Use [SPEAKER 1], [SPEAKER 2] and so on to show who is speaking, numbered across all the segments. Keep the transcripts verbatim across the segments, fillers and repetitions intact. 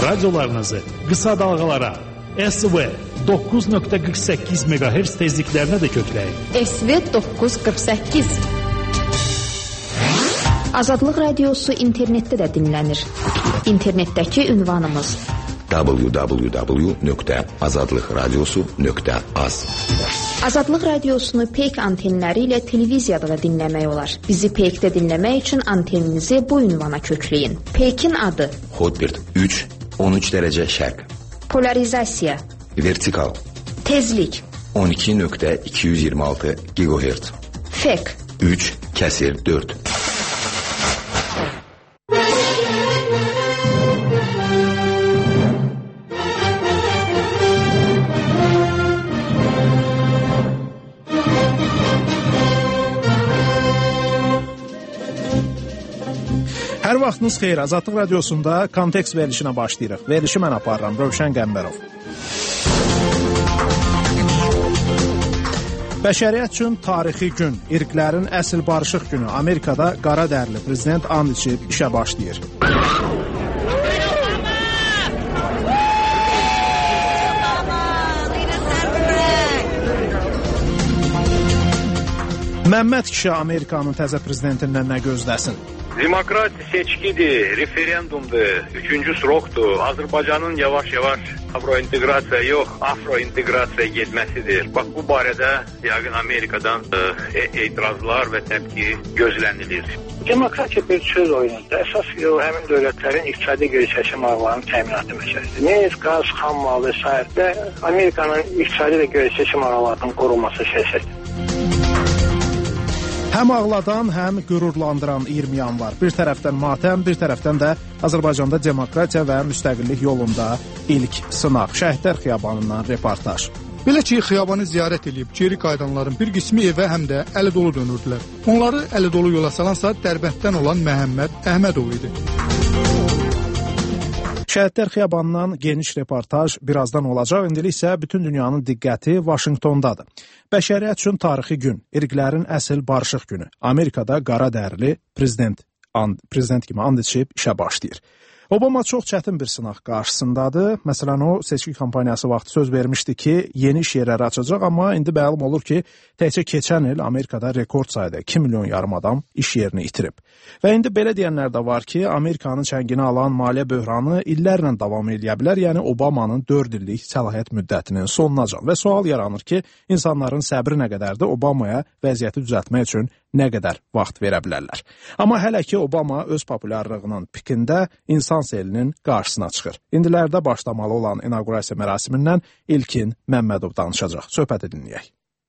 [SPEAKER 1] radiolarınızı qısa dalğalara S V doqquz nöqtə qırx səkkiz meqahertz tezliklərinə də kökləyin.
[SPEAKER 2] S V doqquz qırx səkkiz. Azadlıq Radiosu internetdə də dinlənir. İnternetdəki ünvanımız
[SPEAKER 3] w w w nöqtə azadlıq radiosu nöqtə az.
[SPEAKER 2] Azadlıq Radiosunu Peyk antenləri ilə televiziyada da dinləmək olar. Bizi Peykdə dinləmək üçün anteninizi bu ünvana kökləyin. Peykin adı
[SPEAKER 3] Hotbird üç on üç dərəcə şərq.
[SPEAKER 2] Polarizasiya
[SPEAKER 3] Vertikal
[SPEAKER 2] Tezlik
[SPEAKER 3] on iki nöqtə iki yüz iyirmi altı gigahertz.
[SPEAKER 2] Fek
[SPEAKER 3] üç kəsir dörd.
[SPEAKER 1] Hər vaxtınız xeyir. Azadlıq Radiosunda kontekst verilişinə başlayırıq. Verilişi mən aparıram, Rövşən Qəmbərov. Bəşəriyyət üçün tarixi gün, irqlərin əsl barışıq günü. Amerikada qara dərli prezident and içib işə başlayır. Məmməd kişi Amerikanın təzə prezidentindən nə gözləsin?
[SPEAKER 4] Demokrat seçkidir, referendumdur, üçüncü sroktur. Azərbaycanın yavaş-yavaş avrointeqrasiya yox, afrointeqrasiya getməsidir. Bax, bu barədə yəqin Amerikadan e etirazlar və təbii gözlənilir.
[SPEAKER 5] Demokratiya bir söz oyunudur. Əsas o, həmin dövlətlərin iqtisadi geri-çəkilmə maraqlarının təminatı məsələsidir. Neft, qaz, xam mal və s. və Amerikanın iqtisadi və geri-çəkilmə maraqlarının qorunması siyasətidir.
[SPEAKER 1] Həm ağladan, həm qürurlandıran iyirmi yanvar. Bir tərəfdən matəm, bir tərəfdən də Azərbaycanda demokratiya və müstəqillik yolunda ilk sınaq. Şəhidlər Xiyabanından reportaj.
[SPEAKER 6] Belə ki, xiyabanı ziyarət edib geri qayıdanların bir qismi evə həm də əli dolu dönürdülər. Onları əli dolu yola salansa Dərbənddən olan Məhəmməd Əhmədov idi.
[SPEAKER 1] Şəhidlər Xiyabanından geniş reportaj birazdan olacaq. İndilik isə bütün dünyanın diqqəti Vaşinqtondadır. Bəşəriyyət üçün tarixi gün, irqlərin əsl barışıq günü. Amerikada qara dərli prezident, and, prezident kimi and içib işə başlayır. Obama çox çətin bir sınaq qarşısındadır. Məsələn, o seçki kampaniyası vaxtı söz vermişdi ki, yeni iş yerləri açacaq, amma indi məlum olur ki, təkcə keçən il Amerikada rekord sayda iki milyon yarım adam iş yerini itirib. Və indi belə deyənlər də var ki, Amerikanın çəngini alan maliyyə böhranı illərlə davam edə bilər, yəni Obamanın dörd illik səlahiyyət müddətinin sonunacaq. Və sual yaranır ki, insanların səbri nə qədərdir, Obamaya vəziyyəti düzəltmək üçün nə qədər vaxt verə bilərlər. Amma hələ ki, Obama öz populyarlığının pikində insan selinin qarşısına çıxır. İndilərdə başlamalı olan inaugurasiya mərasimindən İlkin Məmmədov danışacaq. Söhbəti dinləyək.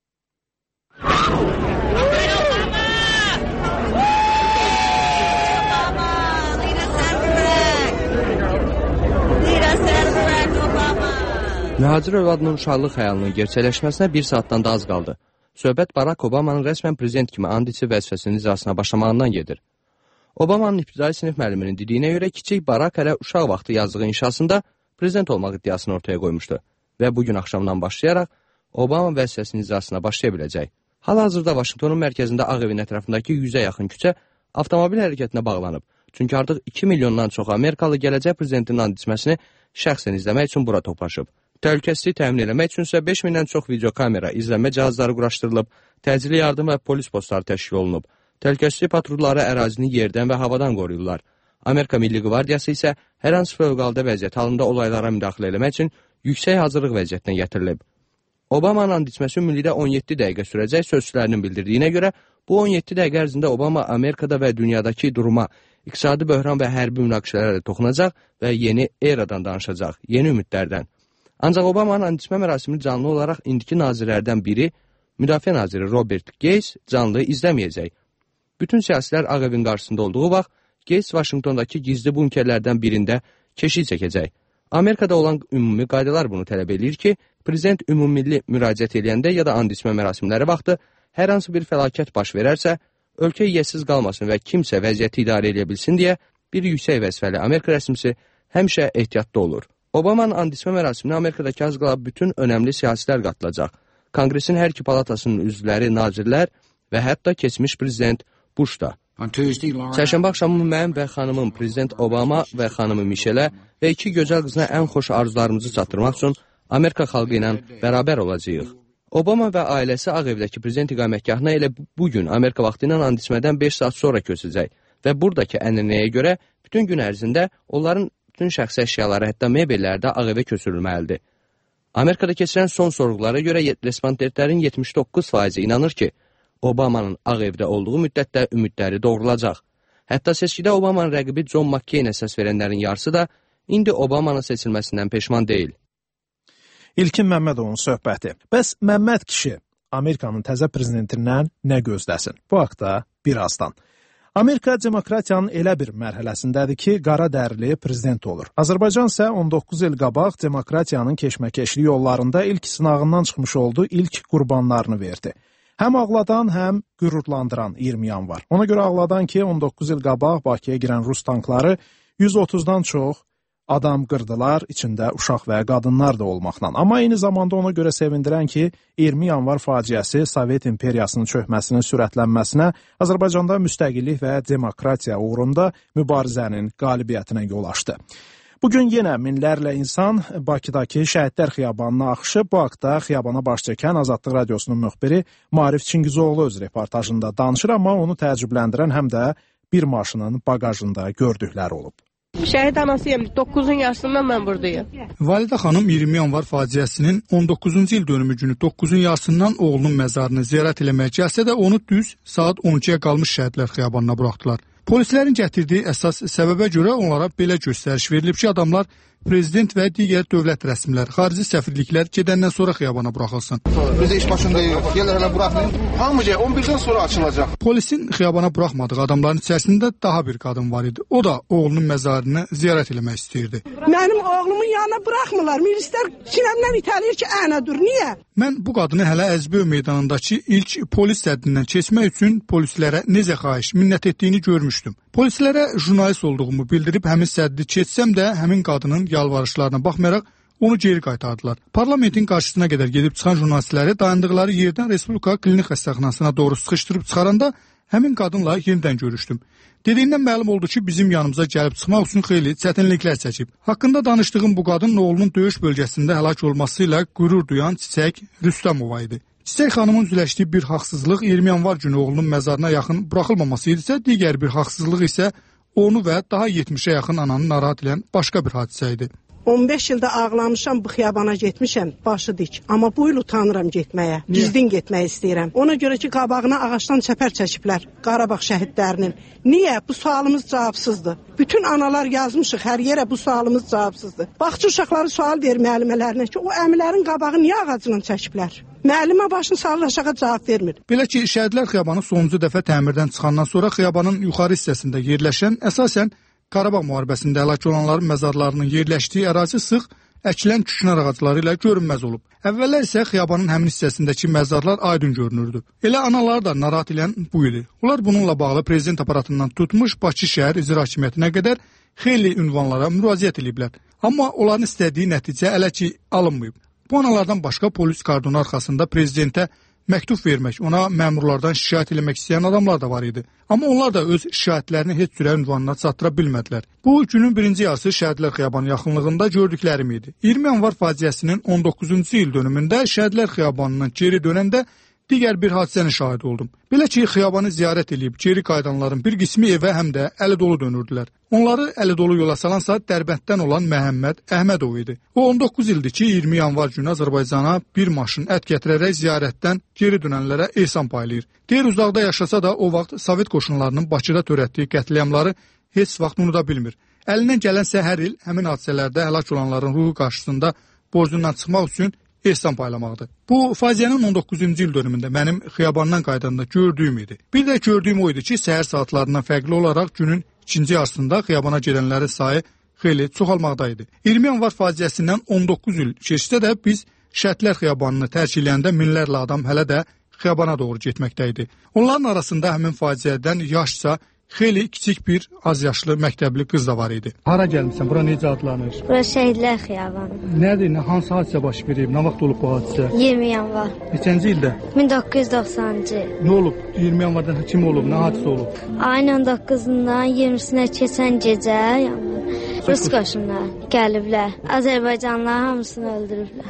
[SPEAKER 7] Mühacir övladının uşaqlıq xəyalının gerçəkləşməsinə bir saatdan da az qaldı. Söhbət Barack Obamanın rəsmən prezident kimi and içib vəzifəsinin icrasına başlamağından gedir. Obamanın ibtidai sinif müəlliminin dediyinə görə kiçik Barack hələ uşaq vaxtı yazdığı inşasında prezident olmaq iddiasını ortaya qoymuşdu və bugün axşamdan başlayaraq Obama vəzifəsinin icrasına başlaya biləcək. Hal-hazırda Vaşinqtonun mərkəzində Ağ evin ətrafındakı yüzə yaxın küçə avtomobil hərəkətinə bağlanıb. Çünki artıq iki milyondan çox Amerikalı gələcək prezidentin and içməsini şəxsən izləmək üçün bura toplaşıb. Təhlükəsizliyi təmin etmək üçün isə beş mindən çox videokamera, izlənmə cihazları quraşdırılıb, təcili yardım və polis postları təşkil olunub. Təhlükəsizlik patrulları ərazini yerdən və havadan qoruyurlar. Amerika Milli Qvardiyası isə hər hansı fövqəladə vəziyyət halında olaylara müdaxilə etmək üçün yüksək hazırlıq vəziyyətinə gətirilib. Obamanın and içməsi ümumilikdə on yeddi dəqiqə sürəcək sözçülərinin bildirdiyinə görə, bu on yeddi dəqiqə ərzində Obama Amerikada və dünyadakı duruma, iqtisadi böhran və hərbi münaqişələrə toxunacaq və yeni eradan danışacaq, yeni ümidlərdən. Ancaq Obamanın and içmə mərasimini canlı olaraq indiki nazirlərdən biri, Müdafiə naziri Robert Gates canlı izləməyəcək. Bütün siyasilər Ağ evin qarşısında olduğu vaxt, Gates Vaşinqtondakı gizli bunkerlərdən birində keşik çəkəcək. Amerikada olan ümumi qaydalar bunu tələb edir ki, prezident ümummilli müraciət edəndə ya da and içmə mərasimləri vaxtı hər hansı bir fəlakət baş verərsə, ölkə yiyəsiz qalmasın və kimsə vəziyyəti idarə edə bilsin deyə bir yüksək vəzifəli Amerika rəsmisi həmişə ehtiyatda olur. Obamanın and içmə mərasiminə Amerikadakı az qala bütün önəmli siyasilər qatılacaq. Konqresin hər iki palatasının üzvləri, nazirlər və hətta keçmiş prezident Bush da. Çərşənbə axşamı mən və xanımım Prezident Obama və xanımı Mişelə və iki gözəl qızına ən xoş arzularımızı çatdırmaq üçün Amerika xalqı ilə bərabər olacağıq. Obama və ailəsi Ağ Evdəki prezident iqamətgahına elə bugün Amerika vaxtı ilə and içmədən beş saat sonra köçəcək və buradakı ənənəyə görə bütün gün ərzində onların bütün şəxsi əşyaları, hətta mebelləri də Ağ Evə köçürülməlidir. Amerikada keçirilən son sorğulara görə respondentlərin yetmiş doqquz faizi inanır ki, Obamanın Ağ Evdə olduğu müddətdə ümidləri doğrulacaq. Hətta seçkidə Obamanın rəqibi John McCain əsas verənlərin yarısı da indi Obamanın seçilməsindən peşman deyil.
[SPEAKER 1] İlkin Məmmədovun söhbəti. Bəs Məmməd kişi Amerikanın təzə prezidentindən nə gözləsin? Bu haqda birazdan. Amerika demokratiyanın elə bir mərhələsindədir ki, qara dərili prezident olur. Azərbaycan isə on doqquz il qabaq demokratiyanın keşməkeşli yollarında ilk sınağından çıxmış oldu, ilk qurbanlarını verdi. Həm ağladan, həm qürurlandıran iyirmi yanvar. Ona görə ağladan ki, on doqquz il qabaq Bakıya girən Rus tankları yüz otuzdan çox adam qırdılar, içində uşaq və qadınlar da olmaqla. Amma eyni zamanda ona görə sevindirən ki, iyirmi yanvar faciəsi Sovet imperiyasının çökməsinin sürətlənməsinə, Azərbaycanda müstəqillik və demokratiya uğrunda mübarizənin qalibiyyətinə yol açdı. Bugün yenə minlərlə insan Bakıdakı Şəhidlər Xiyabanına axışı, bu haqda xiyabana baş çəkən Azadlıq Radiosunun müxbiri Maarif Çingizoğlu öz reportajında danışır, amma onu təəccübləndirən həm də bir maşının bagajında gördükləri olub.
[SPEAKER 8] Şəhid anasıyam, doqquzun yaşından mən buradayım.
[SPEAKER 6] Validə xanım iyirmi yanvar faciəsinin on doqquzuncu il dönümü günü doqquzun yaşından oğlunun məzarını ziyarət eləməyə gəlsə də onu düz saat on ikiyə qalmış Şəhidlər Xiyabanına buraxdılar. Polislərin gətirdiyi əsas səbəbə görə onlara belə göstəriş verilib ki, adamlar prezident və digər dövlət rəsmilər, xarici səfirliklər gedəndən sonra xiyabana buraxılsın.
[SPEAKER 9] Biz iş başındayıq, yerlər hələ buraxmayın. Hamıca on birdən sonra açılacaq.
[SPEAKER 6] Polisin xiyabana buraxmadığı adamların içərisində daha bir qadın var idi. O da oğlunun məzarını ziyarət eləmək istəyirdi.
[SPEAKER 8] Mənim oğlumun yanına buraxmırlar. Milislər sinəmdən itələyir ki, ənə dur. Niyə?
[SPEAKER 6] Mən bu qadını hələ Əzbəy meydanındakı ilk polis səddindən keçmək üçün polislərə necə xahiş, minnət etdiyini görmüşdüm. Polislərə jurnalist olduğumu bildirib həmin səddi keçsəm də həmin qadının yalvarışlarına baxmayaraq onu geri qaytardılar. Parlamentin qarşısına qədər gedib çıxan jurnalistləri dayandıqları yerdən Respublika Klinik Xəstəxanasına doğru sıxışdırıb çıxaranda həmin qadınla yenidən görüşdüm. Dediyindən məlum oldu ki, bizim yanımıza gəlib çıxmaq üçün xeyli çətinliklər çəkib. Haqqında danışdığım bu qadın oğlunun döyüş bölgəsində həlak olması ilə qürur duyan Çiçək Rüstəmova idi. Çiçək xanımın üzləşdiyi bir haqsızlıq iyirmi yanvar günü oğlunun məzarına yaxın buraxılmaması idisə, digər bir haqsızlıq isə onu və daha yetmişə yaxın ananı narahat edən başqa bir hadisə idi.
[SPEAKER 8] on beş ildə ağlamışam, bu xiyabana getmişəm, başı dik. Amma bu il utanıram getməyə, gizlin getmək istəyirəm. Ona görə ki, qabağına ağaçdan çəpər çəkiblər Qarabağ şəhidlərinin. Niyə? Bu sualımız cavabsızdır. Bütün analar yazmışıq, hər yerə bu sualımız cavabsızdır. Baxçı uşaqları sual verir müəllimələrinə ki, o əmilərin qabağı niyə ağacından çəkiblər? Müəllimə başını salır aşağı cavab vermir.
[SPEAKER 6] Belə ki, Şəhidlər Xiyabanı sonuncu dəfə təmirdən çıxandan sonra xiyabanın yuxarı hissəsində yerləşən, əsasən Qarabağ müharibəsində həlak olanların məzarlarının yerləşdiyi ərazi sıx əkilən küknar ağacları ilə görünməz olub. Əvvəllər isə xiyabanın həmin hissəsindəki məzarlar aydın görünürdü. Elə anaları da narahat edən bu idi. Onlar bununla bağlı prezident aparatından tutmuş Bakı şəhər icra hakimiyyətinə qədər xeyli ünvanlara müraciət ediblər. Amma onların istədiyi nəticə hələ ki alınmayıb. Bu analardan başqa polis kordonu arxasında prezidentə məktub vermək, ona məmurlardan şikayət eləmək istəyən adamlar da var idi. Amma onlar da öz şikayətlərini heç cürə ünvanına çatdıra bilmədilər. Bu günün birinci yarısı Şəhidlər Xiyabanı yaxınlığında gördüklərim idi. iyirmi yanvar faciəsinin on doqquzuncu il dönümündə Şəhidlər Xiyabanından geri dönəndə digər bir hadisənin şahidi oldum. Belə ki, xiyabanı ziyarət edib geri qayıdanların bir qismi evə həm də əli dolu dönürdülər. Onları əli dolu yola salansa Dərbənddən olan Məhəmməd Əhmədov idi. O on doqquz ildir ki, iyirmi yanvar günü Azərbaycana bir maşın ət gətirərək ziyarətdən geri dönənlərə ehsan paylayır. Deyir, uzaqda yaşasa da o vaxt Sovet qoşunlarının Bakıda törətdiyi qətliamları heç vaxt unuda bilmir. Əlindən gələnsə hər il həmin hadisələrdə həlak olanların ruhu qarşısında borcundan çıxmaq üçün ehsan paylamaqdır. Bu faciənin on doqquzuncu il dönümündə mənim xiyabandan qaydanda gördüyüm idi. Bir də gördüyüm o idi ki, səhər saatlarından fərqli olaraq günün ikinci yarısında xiyabana gedənlərin sayı xeyli çoxalmaqdaydı. iyirmi yanvar faciəsindən on doqquz il keçsə də biz Şəhidlər Xiyabanını tərk edəndə minlərlə adam hələ də xiyabana doğru getməkdə idi. Onların arasında həmin faciədən yaşca xeyli kiçik bir az yaşlı məktəbli qız da var idi. Hara gəlmisən? Bura necə adlanır?
[SPEAKER 10] Bura Şəhidlər Xiyabanı.
[SPEAKER 6] Nədir? Nə, hansı hadisə baş verib? Nə vaxt olub bu hadisə?
[SPEAKER 10] iyirmi yanvar.
[SPEAKER 6] Neçənci ildə?
[SPEAKER 10] min doqquz yüz doxsanıncı.
[SPEAKER 6] Nə olub? iyirmi yanvardan kim olub? Nə hadisə olub?
[SPEAKER 10] Ayın on doqquzundan iyirmisinə keçən gecə Rus qoşunlar gəliblər. Azərbaycanlılar hamısını öldürüblər.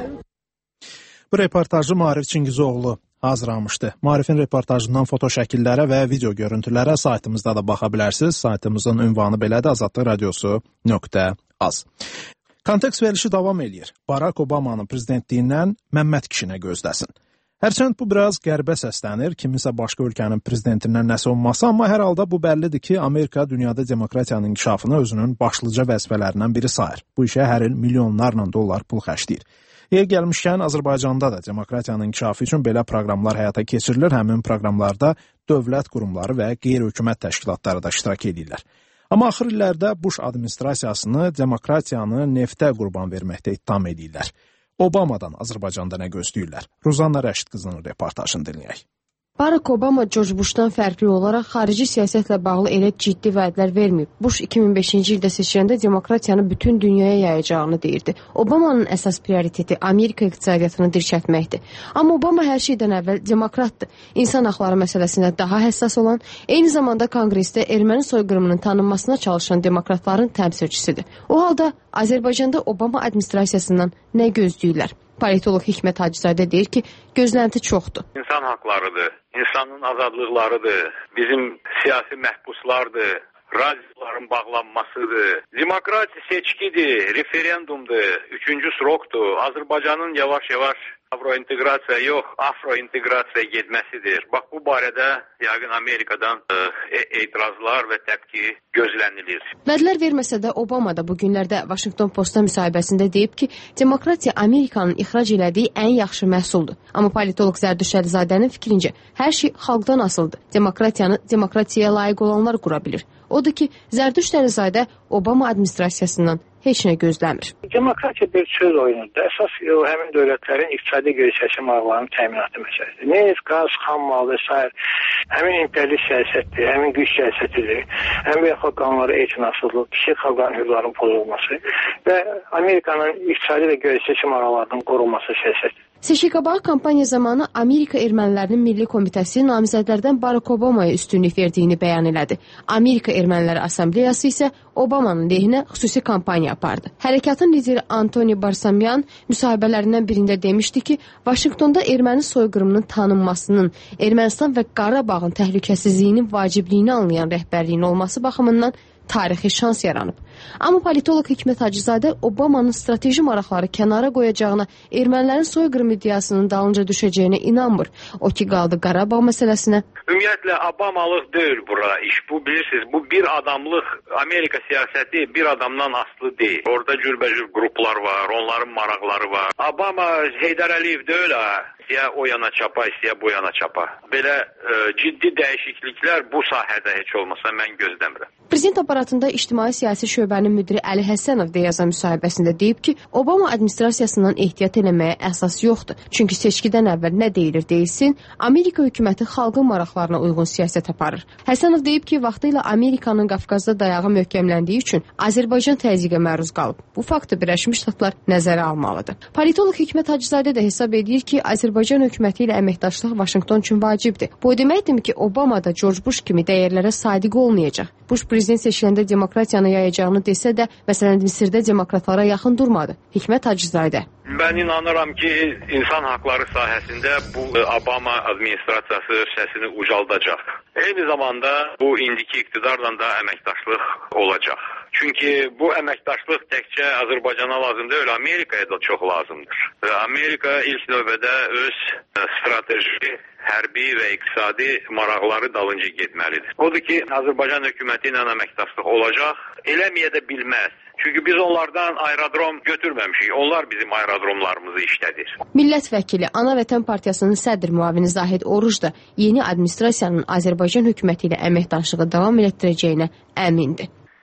[SPEAKER 1] Bu reportajı Maarif Çingizoğlu hazırlamışdı. Maarifin reportajından foto şəkillərə və video görüntülərə saytımızda da baxa bilərsiniz. Saytımızın ünvanı belədir: azadlıq radiosu nöqtə az. Kontekst verilişi davam eləyir. Barack Obamanın prezidentliyindən Məmməd kişinə gözləsin. Hərçənd bu biraz qəribə səslənir, kiminsə başqa ölkənin prezidentindən nəsə olması, amma hər halda bu bəllidir ki, Amerika dünyada demokratiyanın inkişafını özünün başlıca vəzifələrindən biri sayır. Bu işə hər il milyonlarla dollar pul xərcləyir. Yer gəlmişkən, Azərbaycanda da demokratiyanın inkişafı üçün belə proqramlar həyata keçirilir. Həmin proqramlarda dövlət qurumları və qeyri-hökumət təşkilatları da iştirak edirlər. Amma axır illərdə Bush administrasiyasını demokratiyanı neftə qurban verməkdə ittiham edirlər. Obamadan Azərbaycanda nə gözləyirlər? Ruzanna Rəşid qızının reportajını dinləyək.
[SPEAKER 11] Barack Obama George Bush'dan fərqli olaraq xarici siyasətlə bağlı elə ciddi vədlər verməyib. Bush iki min beşinci ildə seçiləndə demokratiyanı bütün dünyaya yayacağını deyirdi. Obamanın əsas prioriteti Amerika iqtisadiyyatını dirçəltməkdir. Amma Obama hər şeydən əvvəl demokratdır. İnsan haqları məsələsində daha həssas olan, eyni zamanda konqresdə erməni soyqırımının tanınmasına çalışan demokratların təmsilçisidir. O halda Azərbaycanda Obama administrasiyasından nə gözləyirlər? Politolog Hikmət Hacızadə deyir ki, gözlənti çoxdur.
[SPEAKER 4] İnsan haqlarıdır, insanın azadlıqlarıdır, bizim siyasi məhbuslardır, radioların bağlanmasıdır. Demokrati seçkidir, referendumdur, üçüncü srokdur. Azərbaycanın yavaş-yavaş avrointeqrasiya yox, afrointeqrasiya getməsidir. Bax, bu barədə yəqin Amerikadan e etirazlar və təpki gözlənilir.
[SPEAKER 11] Vədlər verməsə də Obama da bu günlərdə Washington Post-a müsahibəsində deyib ki, demokratiya Amerikanın ixrac elədiyi ən yaxşı məhsuldur. Amma politolog Zərdüşt Əlizadənin fikrincə, hər şey xalqdan asılıdır. Demokratiyanı demokratiyaya layiq olanlar qura bilir. Odur ki, Zərdüşt Əlizadə Obama administrasiyasından heç nə gözləmir.
[SPEAKER 5] Demokratiya bir söz oyunudur. Əsas o, həmin dövlətlərin iqtisadi geri-çəkilmə maraqlarının təminatı məsələsidir. Neft, qaz, xammal və s. həmin imperialist siyasətdir, həmin güc siyasətidir, həmin beynəlxalq qanunlara etinasızlıq, kiçik xalqların hüquqlarının pozulması və Amerikanın iqtisadi və geri-çəkilmə maraqlarının qorunması siyasətidir.
[SPEAKER 11] Seçki-qabağı kampaniya zamanı Amerika Ermənilərinin Milli Komitəsi namizədlərdən Barack Obamaya üstünlük verdiyini bəyan elədi. Amerika Erməniləri Assambleyası isə Obamanın lehinə xüsusi kampaniya apardı. Hərəkatın lideri Antoni Barsamyan müsahibələrindən birində demişdi ki, Vaşinqtonda erməni soyqırımının tanınmasının, Ermənistan və Qarabağın təhlükəsizliyinin vacibliyini anlayan rəhbərliyin olması baxımından tarixi şans yaranıb. Amma politolog Hikmət Hacızadə Obamanın strateji maraqları kənara qoyacağına, ermənilərin soyqırım iddiasının dalınca düşəcəyinə inanmır. O ki, qaldı Qarabağ məsələsinə.
[SPEAKER 4] Ümumiyyətlə, Obamalıq deyil bura iş. Bu, bilirsiniz, bu bir adamlıq, Amerika siyasəti bir adamdan asılı deyil. Orada cürbəcür qruplar var, onların maraqları var. Obama Heydər Əliyev deyil ha. İstəyə o yana çapa, istəyə bu yana çapa. Belə e, ciddi dəyişikliklər bu sahədə heç olmasa mən gözləmirəm.
[SPEAKER 11] Prezident aparatında ictimai siyasi şöbənin müdiri Əli Həsənov da yazan müsahibəsində deyib ki, Obama administrasiyasından ehtiyat eləməyə əsas yoxdur. Çünki seçkidən əvvəl nə deyilir deyilsin, Amerika hökuməti xalqın maraqlarına uyğun siyasət aparır. Həsənov deyib ki, vaxtilə Amerikanın Qafqazda dayağı möhkəmləndiyi üçün Azərbaycan təzyiqə məruz qalıb. Bu faktı Birləşmiş Ştatlar nəzərə almalıdır. Politolog Hikmət Hacızadə də hesab edir ki, Azərbaycan hökuməti ilə əməkdaşlıq Vaşinqton üçün vacibdir. Bu deməkdir ki, Obama da George Bush kimi dəyərlərə sadiq olmayacaq. Bush prezident seçiləndə demokratiyanı yayacağını desə də, məsələn, Misirdə demokratlara yaxın durmadı. Hikmət Hacızadə.
[SPEAKER 4] Mən inanıram ki, insan haqları sahəsində bu Obama administrasiyası səsini ucaldacaq. Eyni zamanda bu indiki iqtidarla da əməkdaşlıq olacaq. Çünki bu əməkdaşlıq təkcə Azərbaycana lazım deyil, Amerikaya da çox lazımdır. Amerika ilk növbədə öz strateji, hərbi və iqtisadi maraqları dalınca getməlidir. Odur ki, Azərbaycan hökuməti ilə əməkdaşlıq olacaq, eləməyə də bilməz. Çünki biz onlardan aerodrom götürməmişik, onlar bizim aerodromlarımızı işlədir.
[SPEAKER 11] Millət vəkili Ana Vətən Partiyasının sədr müavini Zahid Oruc da yeni administrasiyanın Azərbaycan hökuməti ilə əməkdaşlığı davam etdirəcəyinə əmindir.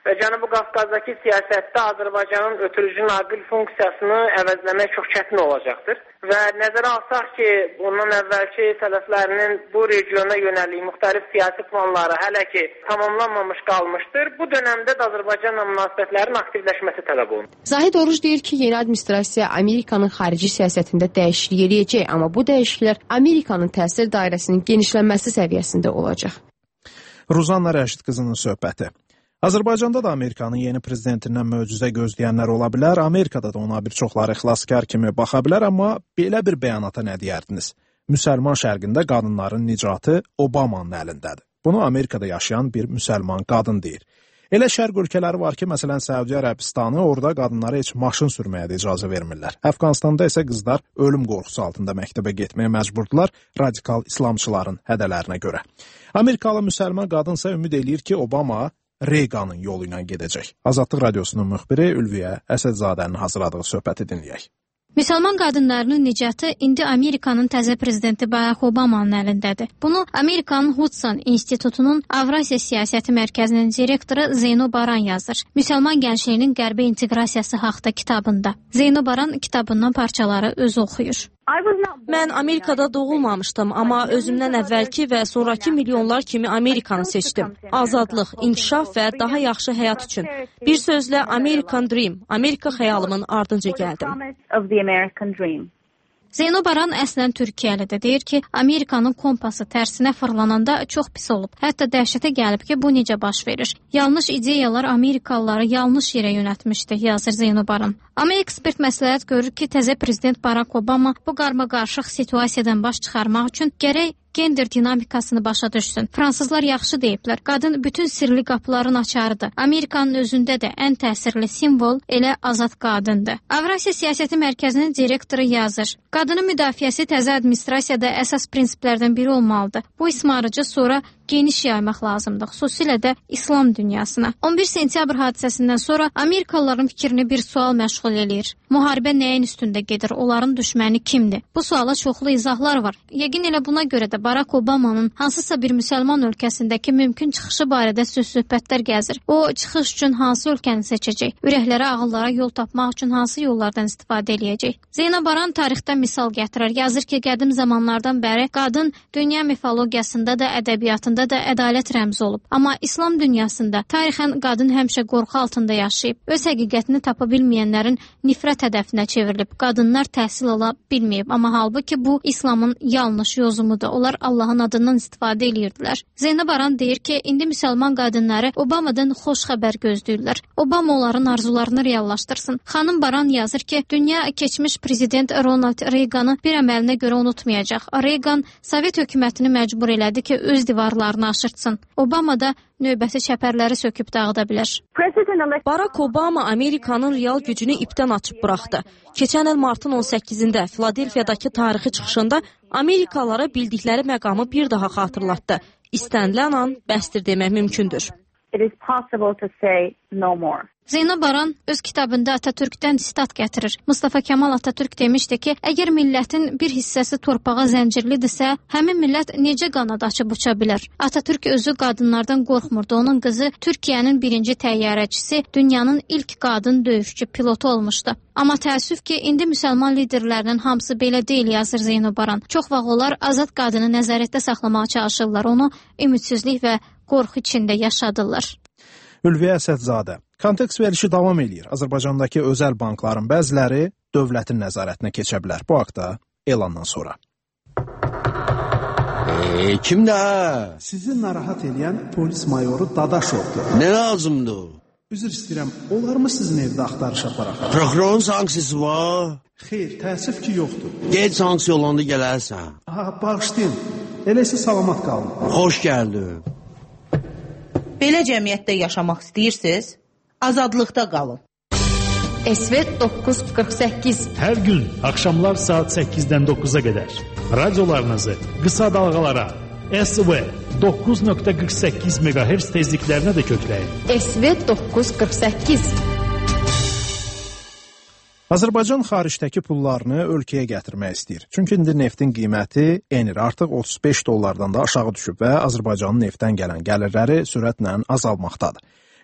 [SPEAKER 12] Və Cənubi Qafqazdakı siyasətdə Azərbaycanın ötürücü naqil funksiyasını əvəzləmək çox çətin olacaqdır. Və nəzərə alsaq ki, bundan əvvəlki sələflərinin bu regiona yönəlik müxtəlif siyasi planları hələ ki tamamlanmamış qalmışdır. Bu dönəmdə də Azərbaycanla münasibətlərin aktivləşməsi tələb olunur.
[SPEAKER 11] Zahid Oruc deyir ki, yeni administrasiya Amerikanın xarici siyasətində dəyişiklik eləyəcək, amma bu dəyişikliklər Amerikanın təsir dairəsinin genişlənməsi səviyyəsində olacaq.
[SPEAKER 1] Ruzanna Rəşid qızının söhbəti. Azərbaycanda da Amerikanın yeni prezidentindən möcüzə gözləyənlər ola bilər, Amerikada da ona bir çoxları xilaskar kimi baxa bilər, amma belə bir bəyanata nə deyərdiniz? Müsəlman şərqində qadınların nicatı Obamanın əlindədir. Bunu Amerikada yaşayan bir müsəlman qadın deyir. Elə şərq ölkələri var ki, məsələn, Səudiyyə Ərəbistanı, orada qadınlara heç maşın sürməyə də icazə vermirlər. Əfqanistanda isə qızlar ölüm qorxusu altında məktəbə getməyə məcburdular radikal İslamçıların hədələrinə görə. Amerikalı müsəlman qadınsa ümid eləyir ki, Obama Reaganın yolu ilə gedəcək. Azadlıq Radiosunun müxbiri Ülviyə Əsədzadənin hazırladığı söhbəti dinləyək.
[SPEAKER 13] Müsəlman qadınlarının nicatı indi Amerikanın təzə prezidenti Barack Obamanın əlindədir. Bunu Amerikanın Hudson İnstitutunun Avrasiya Siyasəti Mərkəzinin direktoru Zeyno Baran yazır. Müsəlman gəncliyinin qərbə inteqrasiyası haqda kitabında. Zeyno Baran kitabından parçaları özü oxuyur.
[SPEAKER 14] Mən Amerikada doğulmamışdım, amma özümdən əvvəlki və sonraki milyonlar kimi Amerikanı seçdim. Azadlıq, inkişaf və daha yaxşı həyat üçün. Bir sözlə American Dream, Amerika xəyalımın ardınca gəldim.
[SPEAKER 13] Zeyno Baran əslən Türkiyəlidir. Deyir ki, Amerikanın kompası tərsinə fırlananda çox pis olub. Hətta dəhşətə gəlib ki, bu necə baş verir. Yanlış ideyalar Amerikalıları yanlış yerə yönətmişdi, yazır Zeyno Baran. Amma ekspert məsləhət görür ki, təzə prezident Barack Obama bu qarma-qarışıq situasiyadan baş çıxarmaq üçün gərək gender dinamikasını başa düşsün. Fransızlar yaxşı deyiblər. Qadın bütün sirli qapıların açarıdır. Amerikanın özündə də ən təsirli simvol elə azad qadındır. Avrasiya Siyasəti Mərkəzinin direktoru yazır. Qadının müdafiəsi təzə administrasiyada əsas prinsiplərdən biri olmalıdır. Bu ismarıcı sonra geniş yaymaq lazımdır, xüsusilə də İslam dünyasına. on bir sentyabr hadisəsindən sonra Amerikalıların fikrini bir sual məşğul eləyir. Müharibə nəyin üstündə gedir? Onların düşməni kimdir? Bu suala çoxlu izahlar var. Yəqin elə buna görə də Barack Obamanın hansısa bir müsəlman ölkəsindəki mümkün çıxışı barədə söz-söhbətlər gəzir. O, çıxış üçün hansı ölkəni seçəcək? Ürəklərə, ağıllara yol tapmaq üçün hansı yollardan istifadə eləyəcək? Zeyno Baran tarixdən misal gətirir. Yazır ki, qədim zamanlardan bəri qadın dünya mifologiyasında da, ədəbiyyatında da ədalət rəmzi olub. Amma İslam dünyasında tarixən qadın həmişə qorxu altında yaşayıb. Öz həqiqətini tapa bilməyənlərin nifrət hədəfinə çevrilib. Qadınlar təhsil ala bilməyib. Amma halbuki bu İslamın yanlış yozumudur. Onlar Allahın adından istifadə edirdilər. Zeyno Baran deyir ki, indi müsəlman qadınları Obamadan xoş xəbər gözləyirlər. Obama onların arzularını reallaşdırsın. Xanım Baran yazır ki, dünya keçmiş prezident Ronald Reaganı bir əməlinə görə unutmayacaq. Reagan Sovet hökumətini məcbur elədi ki, öz divarlarını aşırtsın. Obama da növbəti çəpərləri söküb dağıda bilər.
[SPEAKER 14] Barack Obama Amerikanın real gücünü ipdən açıb buraxdı. Keçən il martın on səkkizində Filadelfiyadakı tarixi çıxışında Amerikalılara bildikləri məqamı bir daha xatırlatdı. İstənilən an bəsdir demək mümkündür.
[SPEAKER 13] Zeyno Baran öz kitabında Atatürkdən sitat gətirir. Mustafa Kemal Atatürk demişdi ki, əgər millətin bir hissəsi torpağa zəncirlidirsə, həmin millət necə qanad açıb uça bilər? Atatürk özü qadınlardan qorxmurdu. Onun qızı Türkiyənin birinci təyyarəçisi, dünyanın ilk qadın döyüşçü pilotu olmuşdu. Amma təəssüf ki, indi müsəlman liderlərinin hamısı belə deyil, yazır Zeyno Baran. Çox vaxt onlar azad qadını nəzarətdə saxlamağa çalışırlar. Onu ümidsizlik və qorxu içində yaşadırlar.
[SPEAKER 1] Ülviyə Əsədzadə. Kontekst verilişi davam eləyir. Azərbaycandakı özəl bankların bəziləri dövlətin nəzarətinə keçə bilər. Bu haqda elandan sonra.
[SPEAKER 15] Eee, kimdə?
[SPEAKER 1] Sizi narahat edən polis mayoru Dadaşovdur.
[SPEAKER 15] Nə lazımdır?
[SPEAKER 1] Üzr istəyirəm, olar mı sizin evdə axtarış aparaq?
[SPEAKER 15] Prokurorun sanksiyası var?
[SPEAKER 1] Xeyr, təəssüf ki, yoxdur.
[SPEAKER 15] Gec sanksiya olanda gələrsən.
[SPEAKER 1] Ha, bağışlayın. Eləsə salamat qalın.
[SPEAKER 15] Xoş gəldin.
[SPEAKER 16] Belə cəmiyyətdə yaşamaq istəyirsiniz? Azadlıqda qalın.
[SPEAKER 11] S V doqquz qırx səkkiz.
[SPEAKER 17] Hər gün axşamlar saat səkkizdən doqquza qədər radiolarınızı qısa dalğalara S V doqquz nöqtə qırx səkkiz meqahertz tezliklərinə də kökləyin.
[SPEAKER 11] S V doqquz qırx səkkiz.
[SPEAKER 1] Azərbaycan xaricdəki pullarını ölkəyə gətirmək istəyir. Çünki indi neftin qiyməti enir, artıq otuz beş dollardan da aşağı düşüb və Azərbaycanın neftdən gələn gəlirləri sürətlə azalmaqdadır.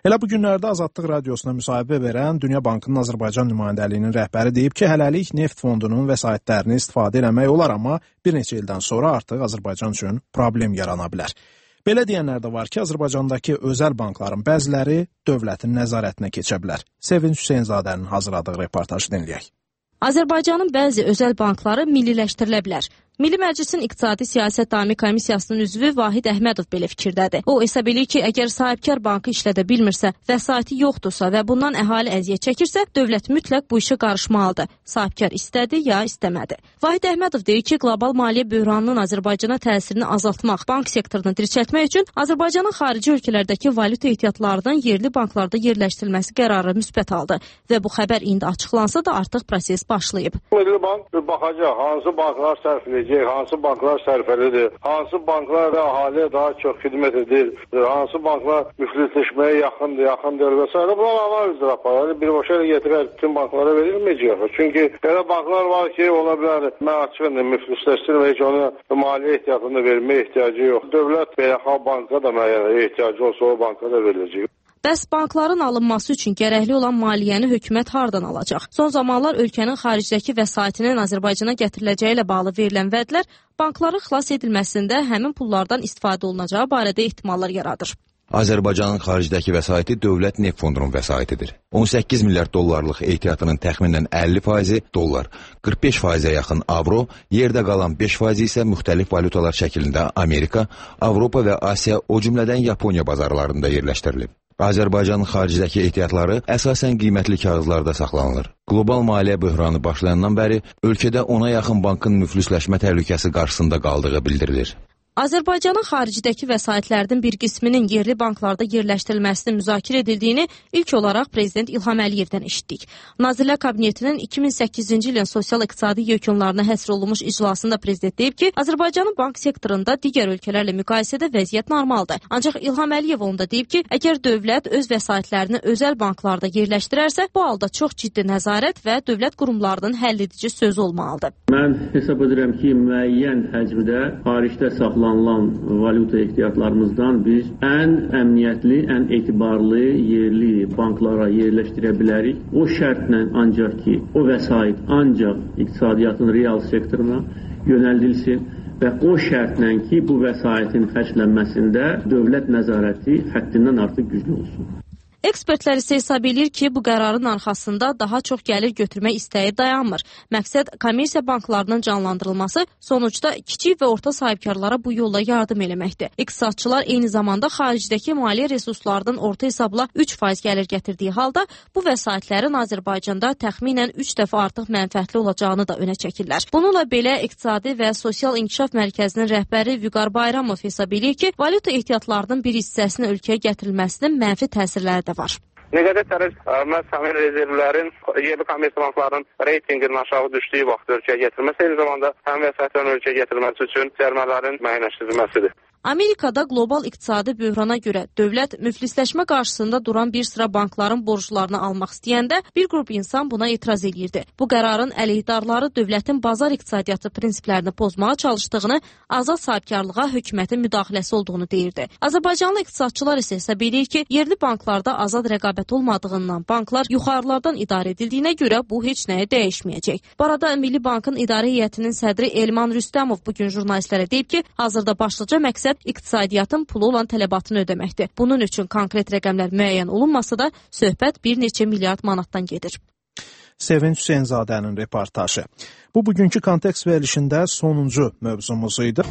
[SPEAKER 1] Elə bu günlərdə Azadlıq Radiosuna müsahibə verən Dünya Bankının Azərbaycan nümayəndəliyinin rəhbəri deyib ki, hələlik neft fondunun vəsaitlərini istifadə eləmək olar, amma bir neçə ildən sonra artıq Azərbaycan üçün problem yarana bilər. Belə deyənlər də var ki, Azərbaycandakı özəl bankların bəziləri dövlətin nəzarətinə keçə bilər. Sevinç Hüseynzadənin hazırladığı reportajı dinləyək.
[SPEAKER 14] Azərbaycanın bəzi özəl bankları milliləşdirilə bilər. Milli Məclisin İqtisadi Siyasət Daimi Komissiyasının üzvü Vahid Əhmədov belə fikirdədir. O hesab edir ki, əgər sahibkar bankı işlədə bilmirsə, vəsaiti yoxdursa və bundan əhali əziyyət çəkirsə, dövlət mütləq bu işə qarışmalıdır. Sahibkar istədi ya istəmədi. Vahid Əhmədov deyir ki, qlobal maliyyə böhranının Azərbaycana təsirini azaltmaq, bank sektorunu dirçəltmək üçün Azərbaycanın xarici ölkələrdəki valyuta ehtiyatlarının yerli banklarda yerləşdirilməsi qərarı müsbət aldı və bu xəbər indi açıqlansa da artıq proses başlayıb.
[SPEAKER 18] Milli Bank baxacaq, hansı banklar sərf edəcək, hansı banklar sərfəlidir, hansı banklar əhaliyə daha çox xidmət edir, hansı banklar müflisləşməyə yaxındır, yaxındır və s. Bunlar analizdir aparır. Birbaşa gətirər, bütün banklara verilməyəcək. Çünki belə banklar var ki, ola bilər, mən açıq müflisləşdirmək heç ona maliyyə ehtiyatını verməyə ehtiyacı yox. Dövlət beynəlxalq banka da müəyyən ehtiyacı olsa o banka da veriləcək.
[SPEAKER 14] Bəs bankların alınması üçün gərəkli olan maliyyəni hökumət hardan alacaq? Son zamanlar ölkənin xaricdəki vəsaitinin Azərbaycana gətiriləcəyi ilə bağlı verilən vədlər bankların xilas edilməsində həmin pullardan istifadə olunacağı barədə ehtimallar yaradır.
[SPEAKER 3] Azərbaycanın xaricdəki vəsaiti dövlət neft fondunun vəsaitidir. on səkkiz milyard dollarlıq ehtiyatının təxminən əlli faizi dollar, qırx beş faizə yaxın avro, yerdə qalan beş faizi isə müxtəlif valyutalar şəklində Amerika, Avropa və Asiya, o cümlədən Yaponiya bazarlarında yerləşdirilib. Azərbaycanın xaricdəki ehtiyatları əsasən qiymətli kağızlarda saxlanılır. Qlobal maliyyə böhranı başlayandan bəri ölkədə ona yaxın bankın müflisləşmə təhlükəsi qarşısında qaldığı bildirilir.
[SPEAKER 14] Azərbaycanın xaricdəki vəsaitlərinin bir qisminin yerli banklarda yerləşdirilməsinin müzakirə edildiyini ilk olaraq Prezident İlham Əliyevdən eşitdik. Nazirlər Kabinetinin iki min səkkizinci ilin sosial-iqtisadi yekunlarına həsr olunmuş iclasında Prezident deyib ki, Azərbaycanın bank sektorunda digər ölkələrlə müqayisədə vəziyyət normaldır. Ancaq İlham Əliyev onda deyib ki, əgər dövlət öz vəsaitlərini özəl banklarda yerləşdirərsə, bu halda çox ciddi nəzarət və dövlət qurumlarının həlledici sözü olmalıdır.
[SPEAKER 19] Mən hesab edirəm ki, müəyyən həcmdə xaricdə saxlanılır saxlanılan valyuta ehtiyatlarımızdan biz ən əmniyyətli, ən etibarlı yerli banklara yerləşdirə bilərik. O şərtlə ancaq ki, o vəsait ancaq iqtisadiyyatın real sektoruna yönəldilsin və o şərtlə ki, bu vəsaitin xərclənməsində dövlət nəzarəti həddindən artıq güclü olsun.
[SPEAKER 14] Ekspertlər isə hesab edir ki, bu qərarın arxasında daha çox gəlir götürmək istəyi dayanmır. Məqsəd kommersiya banklarının canlandırılması, sonucda kiçik və orta sahibkarlara bu yolla yardım eləməkdir. İqtisadçılar eyni zamanda xaricdəki maliyyə resurslarının orta hesabla üç faiz gəlir gətirdiyi halda bu vəsaitlərin Azərbaycanda təxminən üç dəfə artıq mənfəətli olacağını da önə çəkirlər. Bununla belə İqtisadi və Sosial İnkişaf Mərkəzinin rəhbəri Vüqar Bayramov hesab edir ki, valyuta ehtiyatlarının bir hissəsinin ölkəyə gətirilməsinin mənfi təsirləri də var.
[SPEAKER 18] Nəqədər tərəf məhz həmin rezervlərin yerli kommersiya banklarının reytinginin aşağı düşdüyü vaxt ölkəyə gətirilməsi, eyni zamanda həmin vəsaitlərin ölkəyə gətirilməsi üçün cərimələrin müəyyənləşdirilməsidir.
[SPEAKER 14] Amerikada qlobal iqtisadi böhrana görə dövlət müflisləşmə qarşısında duran bir sıra bankların borclarını almaq istəyəndə bir qrup insan buna etiraz edirdi. Bu qərarın əleyhdarları dövlətin bazar iqtisadiyyatı prinsiplərini pozmağa çalışdığını, azad sahibkarlığa hökumətin müdaxiləsi olduğunu deyirdi. Azərbaycanlı iqtisadçılar isə hesab edir ki, yerli banklarda azad rəqabət olmadığından banklar yuxarılardan idarə edildiyinə görə bu heç nəyə dəyişməyəcək. Bu arada Milli Bankın idarə heyətinin sədri Elman Rüstəmov bugün jurnalistlərə deyib ki, hazırda başlıca məqsəd iqtisadiyyatın pulu olan tələbatını ödəməkdir. Bunun üçün konkret rəqəmlər müəyyən olunmasa da söhbət bir neçə milyard manatdan gedir.
[SPEAKER 1] Sevinç Hüseynzadənin reportajı. Bu bugünkü kontekst verilişində sonuncu mövzumuz idi.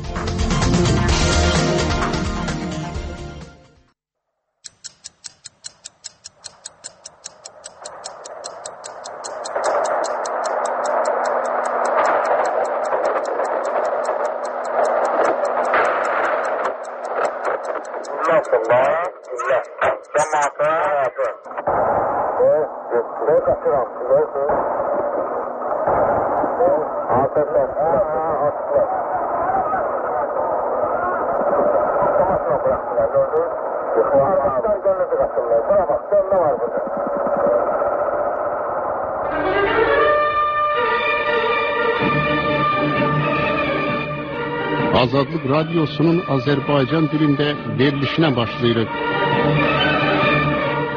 [SPEAKER 20] Azadlıq Radyosunun Azərbaycan dilində verilişinə başlayırıq.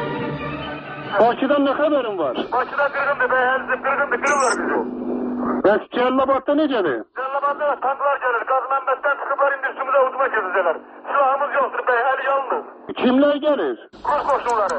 [SPEAKER 18] Bakıdan nə xəbərin var?
[SPEAKER 4] Bakıda qırğındır, bəyənizi qırğındır, qırırlar bizi.
[SPEAKER 18] Bəs Cəlilabadda necədir?
[SPEAKER 4] Cəlilabadda tanklar gəlir, qaz mənbətdən çıxıblar, indi üstümüzə hücuma gedəcəklər. Silahımız yoxdur, bəy, əl yalnız.
[SPEAKER 18] Kimlər gəlir?
[SPEAKER 4] Rus qoşunları.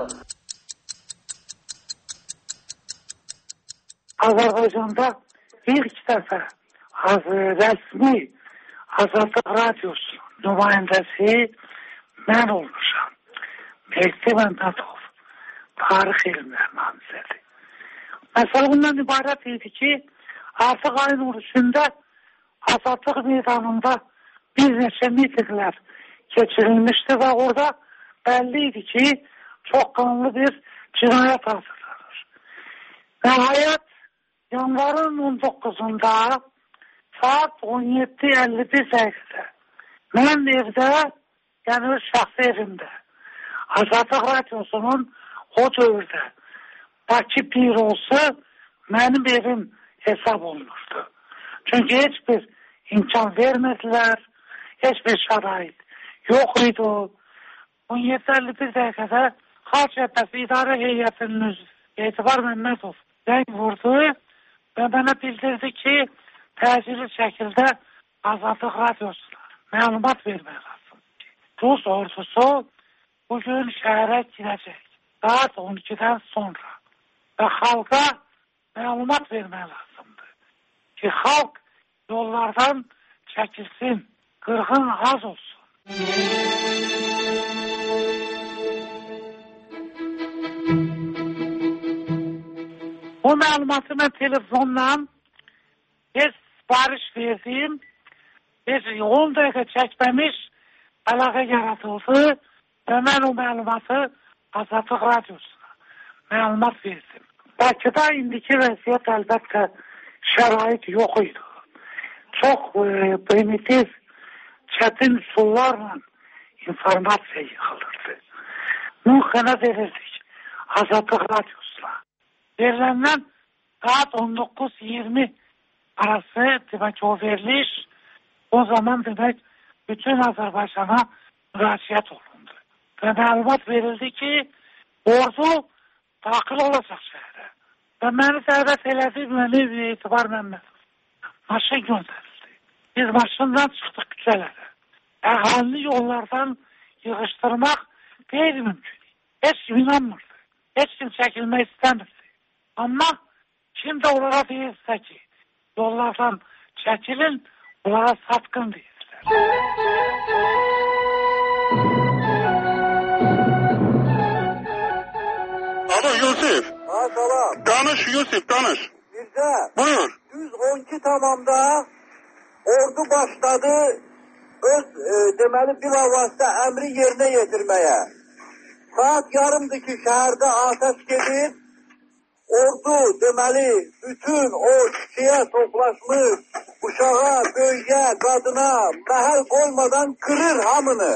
[SPEAKER 5] Azərbaycanda ilk dəfə az rəsmi Azadlıq Radiosu nümayəndəsi mən olmuşam. Mehdi Məmmədov, tarix elmlər namizədi. Məsələ bundan ibarət idi ki, artıq ayın on üçündə Azadlıq meydanında bir neçə mitinglər keçirilmişdi və orada bəlli idi ki, çox qanlı bir cinayət hazırlanır. Nəhayət, yanvarın on doqquzunda saat on yeddi əlli bir dəqiqədə mən evdə, yəni öz şəxsi evimdə, Azadlıq Radiosunun o dövrdə Bakı bürosu mənim evim hesab olunurdu. Çünki heç bir imkan vermədilər, heç bir şərait yox idi. on yeddi əlli bir dəqiqədə Xalq Cəbhəsi İdarə Heyətinin üzvü Etibar Məmmədov zəng vurdu və mənə bildirdi ki, təcili şəkildə Azadlıq Radiosuna məlumat vermək lazım. Rus ordusu bugün şəhərə girəcək saat on ikidən sonra və xalqa məlumat vermək lazımdır ki, xalq yollardan çəkilsin, qırğın az olsun. Bu məlumatı mən telefonla heç sipariş verdim, heç on dəqiqə çəkməmiş əlaqə yaradıldı və mən o məlumatı Azadlıq Radiosuna məlumat verdim. Bakıda indiki vəziyyət əlbəttə şərait yox idi. Çox e, primitiv, çətin üsullarla informasiya yığılırdı. Nümunə verirdik Azadlıq Radiosuna. Veriləndən saat on doqquz iyirmi arası demək o veriliş, o zaman demək bütün Azərbaycana müraciət olundu. Və məlumat verildi ki, ordu daxil olacaq şəhərə. Və məni dəvət elədi, məni Etibar Məmmədov. Maşın göndərildi. Biz maşından çıxdıq küçələrə. Əhalini yollardan yığışdırmaq qeyri-mümkün. Heç kim inanmırdı. Heç kim çəkilmək istəmirdi. Amma kim də onlara deyirsə ki, yollardan çəkilin, onlara satqın deyirlər.
[SPEAKER 18] Alo Yusif.
[SPEAKER 5] Ha salam.
[SPEAKER 18] Danış Yusif, danış.
[SPEAKER 5] Bircə.
[SPEAKER 18] Buyur.
[SPEAKER 5] yüz on iki tamamda ordu başladı öz e, deməli bilavasitə əmri yerinə yetirməyə. Saat yarımdır ki, şəhərdə atəş gedir. Ordu deməli bütün o kişiyə toplaşmış uşağa, böyüyə, qadına məhəl qoymadan qırır hamını.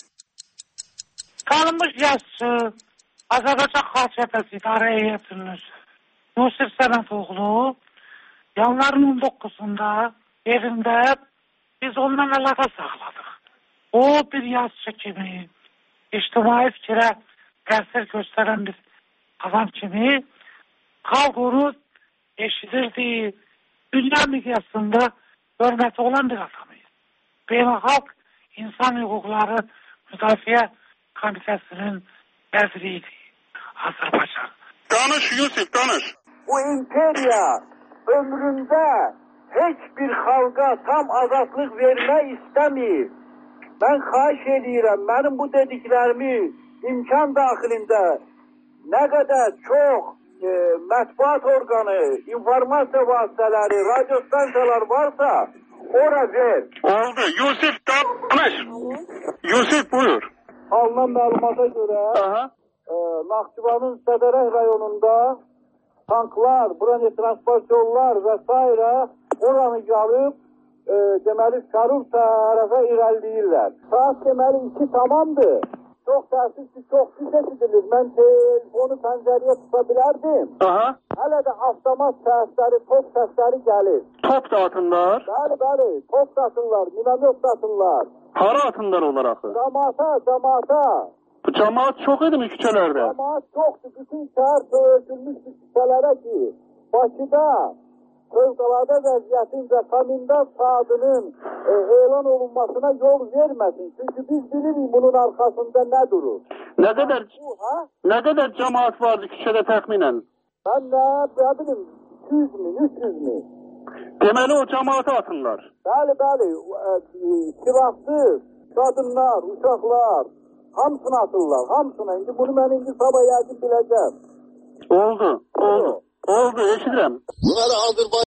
[SPEAKER 5] Tanınmış yazıcı, Azərbaycan Xalq Cəbhəsi İdarə Heyətinin üzvü Yusif Səmədoğlu yanvarın on doqquzunda evində biz onunla əlaqə saxladıq. O bir yazıcı kimi, ictimai fikrə təsir göstərən bir adam kimi xalq onu eşidirdi, dünya miqyasında hörməti olan bir adamıydı. Beynəlxalq İnsan Hüquqları Müdafiə Komitəsinin vəziriydi Azərbaycan.
[SPEAKER 18] Danış Yusif, danış.
[SPEAKER 5] Bu imperiya ömründə heç bir xalqa tam azadlıq vermək istəmir. Mən xahiş edirəm, mənim bu dediklərimi imkan daxilində nə qədər çox e, mətbuat orqanı, informasiya vasitələri, radyo stansiyalar varsa, ora ver.
[SPEAKER 18] Oldu. Yusif, danış. Yusif, buyur.
[SPEAKER 5] Alınan məlumata görə e, Naxçıvanın Sədərək rayonunda tanklar, buranı transport yollar və s. oranı gəlib e, deməli Şarur tərəfə irəliləyirlər. Saat deməli iki tamamdır. Çox təəssüf ki, çox pis edilir. Mən telefonu pəncəriyə tuta bilərdim.
[SPEAKER 18] Aha.
[SPEAKER 5] Hələ də avtomat səsləri, top səsləri gəlir.
[SPEAKER 18] Top da atırlar?
[SPEAKER 5] Bəli, bəli. Top da atırlar, minamyot da atırlar.
[SPEAKER 18] Hara atırlar onlar axı?
[SPEAKER 5] Camaata, camaata.
[SPEAKER 18] Bu cemaat çox idimi küçələrdə?
[SPEAKER 21] Cemaat çoxdur. Bütün şəhər örtülmüşdür küçələrə ki, Bakıda fövqəladə vəziyyətin və komendant saatının e, elan olunmasına yol verməsin. Çünki biz bilirik bunun arxasında nə durur.
[SPEAKER 18] Nə qədər, bu, nə qədər cemaat vardı küçədə təxminən?
[SPEAKER 21] Mən nə, nə bilim, iki yüz min, üç yüz min.
[SPEAKER 18] Deməli o cemaatı atırlar.
[SPEAKER 21] Bəli, bəli, e, silahsız, qadınlar, uşaqlar, hamısını atırlar, hamısını. İndi bunu mən indi sabah yazıb biləcəm.
[SPEAKER 18] Oldu, oldu, oldu, eşidirəm.
[SPEAKER 9] Bunları Azərbaycan